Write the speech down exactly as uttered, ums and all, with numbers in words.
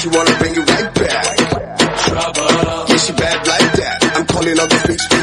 she wanna bring it right back. Trouble. Yeah, she bad like that. I'm calling all the freaks.